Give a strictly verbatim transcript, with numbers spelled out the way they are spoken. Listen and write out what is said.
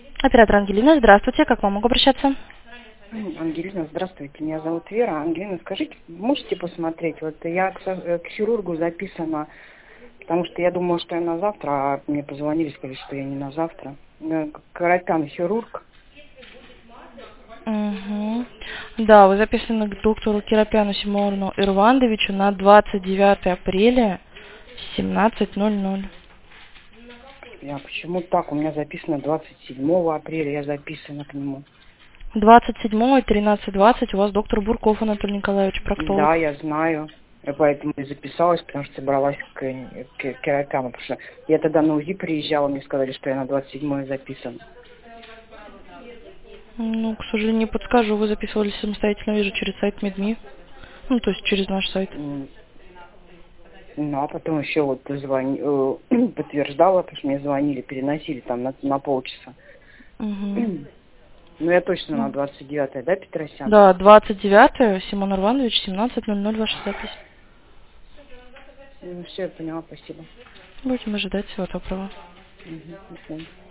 Оператор Ангелина, здравствуйте, как вам могу обращаться? Ангелина, здравствуйте, меня зовут Вера. Ангелина, скажите, можете посмотреть, вот я к, со- к хирургу записана, потому что я думала, что я на завтра, а мне позвонили, сказали, что я не на завтра. Э, Карапян хирург. Угу. Да, вы записаны к доктору Кирапяну Симону Ирвандовичу на двадцать девятое апреля в семнадцать ноль ноль. Я почему так? У меня записано двадцать седьмого апреля, я записана к нему. двадцать седьмого и тринадцать двадцать у вас доктор Бурков Анатолий Николаевич, проктолог. Да, я знаю. Я поэтому и записалась, потому что собралась к, к Кирапяну, потому что я тогда на УЗИ приезжала, мне сказали, что я на двадцать седьмое записана. Ну, к сожалению, не подскажу, вы записывались самостоятельно, вижу, через сайт Медми. Ну, то есть через наш сайт. М, Ну, а потом еще вот звони, э, подтверждала, потому что мне звонили, переносили там на, на полчаса. Угу. Ну, я точно на двадцать девятое, да, Петросян? Да, двадцать девятое Симон Ирванович, семнадцать ноль ноль ваша запись. Ну, все, я поняла, спасибо. Будем ожидать, всего доброго. Мгм, до свидания.